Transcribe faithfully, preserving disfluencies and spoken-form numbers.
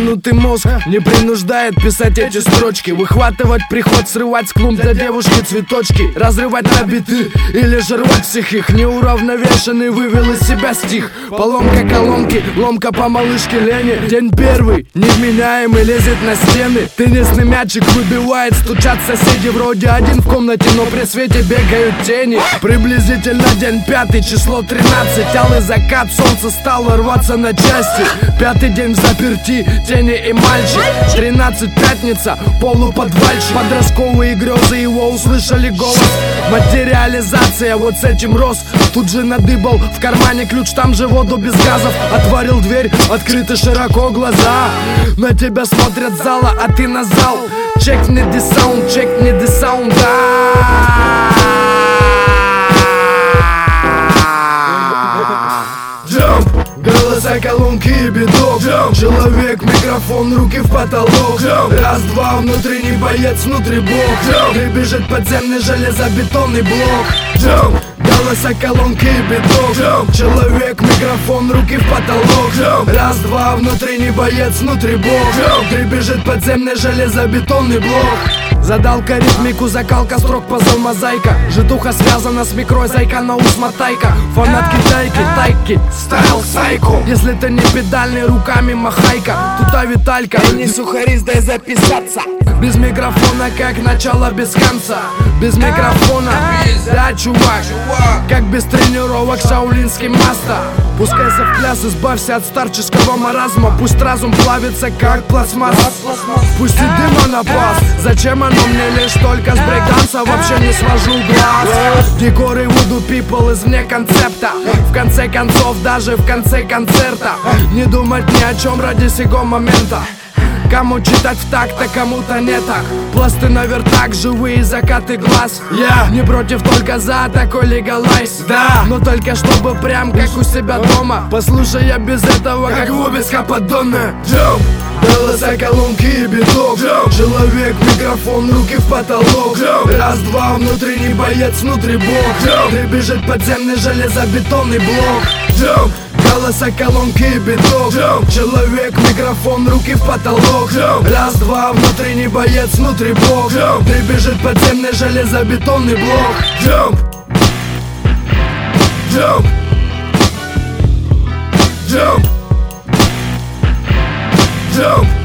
продвинутый мозг не принуждает писать эти строчки, выхватывать приход, срывать с клумб для девушки цветочки, разрывать на биты или же рвать всех их. Неуравновешенный вывел из себя стих. Поломка колонки, ломка по малышке Лене. День первый, невменяемый, лезет на стены. Теннисный мячик выбивает, стучат соседи. Вроде один в комнате, но при свете бегают тени. Приблизительно день пятый, число тринадцать. Алый закат, солнце стало рваться на части. Пятый день в заперти, тени и мальчик. Тринадцать, пятница, полуподвальчик. Подростковые грезы его услышали голос. Материализация, вот с этим рос. Тут же надыбал, в кармане ключ, там же воду без газов. Отворил дверь, открыты широко глаза. На тебя смотрят с зала, а ты на зал. Чекни the sound, чекни the sound, да. Jump. Голоса, колонки и биток. Jump. Человек, микрофон, руки в потолок. Jump. Раз, два, внутренний боец, внутри блок. Jump. Бежит подземный железобетонный блок. Jump. Голоса, колонки и биток. Jump. Человек, микрофон, руки в потолок. Jump. Раз, два, внутренний боец, внутри блок. Jump. Бежит подземный железобетонный блок. Задалка, ритмику, закалка, строк, пазл, мозаика. Житуха связана с микрой, зайка на ус мотайка. Фанат китайки, тайки, стайл сайко. Если ты не педальный, руками махайка. Тута Виталька, и не сухарист, дай записаться. Без микрофона, как начало без конца. Без микрофона, да, чувак. Как без тренировок, шаулинский мастер. Пускайся в пляс, избавься от старческого маразма. Пусть разум плавится, как пластмасс. Пусти дыма на пас. Зачем оно мне лишь только с брейкданса? Вообще не свожу глаз. Декоры voodoo people извне концепта. В конце концов, даже в конце концерта не думать ни о чем ради сего момента. Кому читать в такт, а кому-то не так. Пласты на вертак, живые закаты глаз. Я yeah. не против, только за такой легалайз. Да, но только чтобы прям как у себя дома. Послушай, я без этого как вобиска поддонная. Jump. Голоса, колонки и биток. Jump. Человек, микрофон, руки в потолок. Jump. Раз, два, внутренний боец, внутри блок. Jump. Бежит подземный железобетонный блок. Jump. Голоса, колонки и биток. Jump. Человек, микрофон, руки в потолок. Jump. Раз, два, внутренний боец, внутри блок. Jump. Прибежит подземный железобетонный блок. Jump. Jump. Jump. Jump.